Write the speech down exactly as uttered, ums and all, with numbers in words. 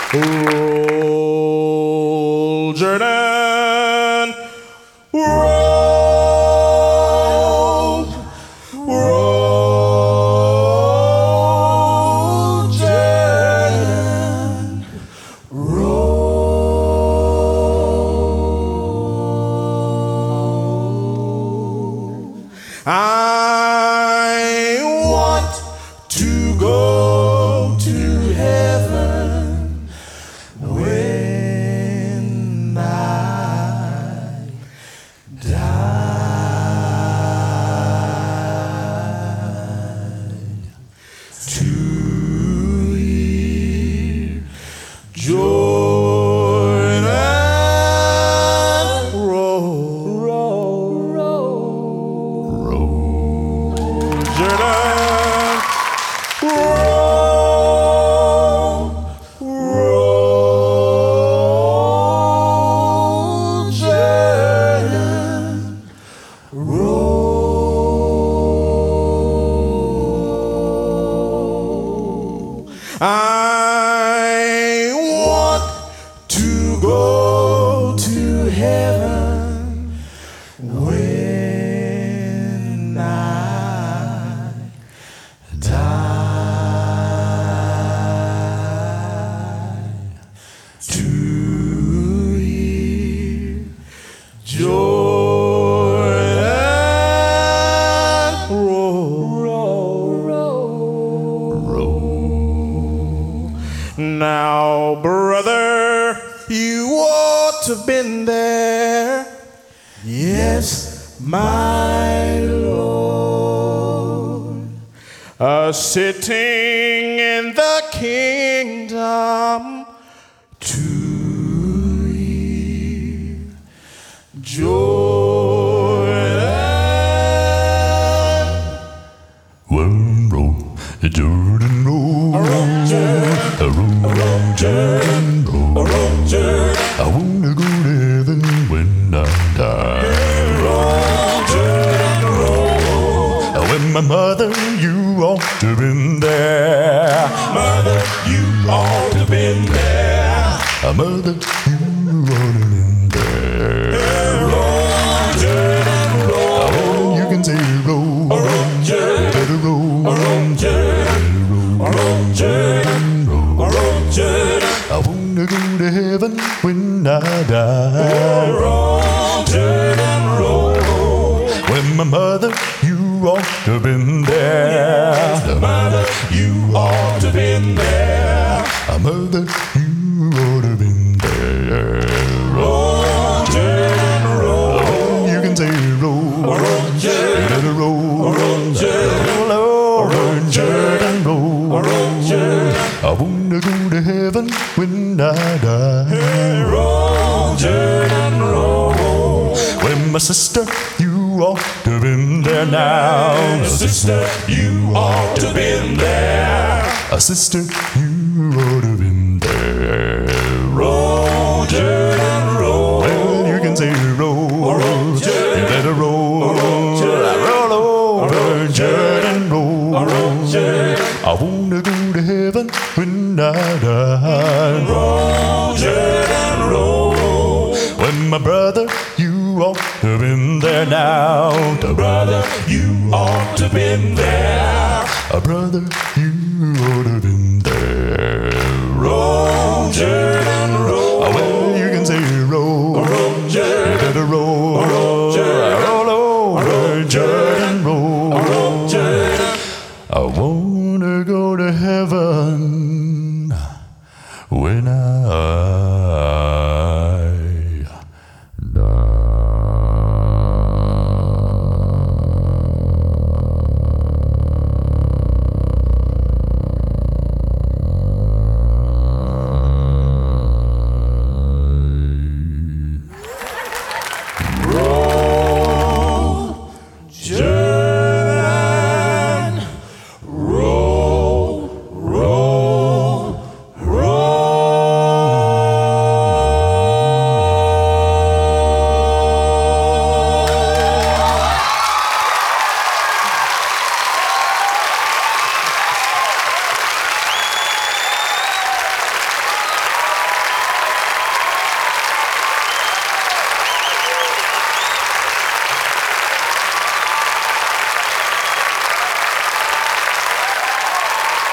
Roll, Jordan, roll, roll, Jordan, roll. I want to go to heaven when I die, to hear Jordan roll, roll, roll, roll, Jordan roll, roll, Jordan roll. I want to go to heaven when I die, to hear Jordan roll, roll, roll, roll. Now, brother, you ought to have been there. Yes, my Lord, uh, sitting in the kingdom to hear Jordan. Well, roll, Jordan roll, roll, roll, Jordan roll. I wanna go to heaven when I die. Roll, Jordan roll. When my mother, you ought to have been there. Mother, you ought to have been there. A mother, you ought to have been there. Roll, Jordan roll. Oh, you can say roll, Roll, Jordan. better roll, Roll, Jordan. Roll, Jordan. Roll, Jordan. I wanna go to heaven when I die. Roll, Jordan roll. When my mother, you ought to have been there. Mother, you ought to have been there. A mother, you ought to have been there. Roll, Jordan roll. Oh, you can say roll, Roll, Jordan. better roll, Roll, Jordan. roll over, Jordan roll. Roll, Jordan. I wanna go to heaven when I die. Roll, Jordan roll. When my sister, you ought to have been there now. Sister, you ought to have been there. A sister, you ought to have been there. Roll, Jordan roll. Well, you can say roll, Roll, Jordan. you better roll, Roll, Jordan. roll over, Jordan roll. Roll, Jordan. I wanna go to heaven when I die. Roll, Jordan roll. When my brother, you ought to have been there now. The Brother, you ought to have been there. a brother, you ought to have been there. Roll, Jordan roll. Oh, well, you can say roll, Roll, you Jordan. better roll, Roll, Jordan. roll over, Jordan roll. Roll, Jordan. I wanna go to heaven when I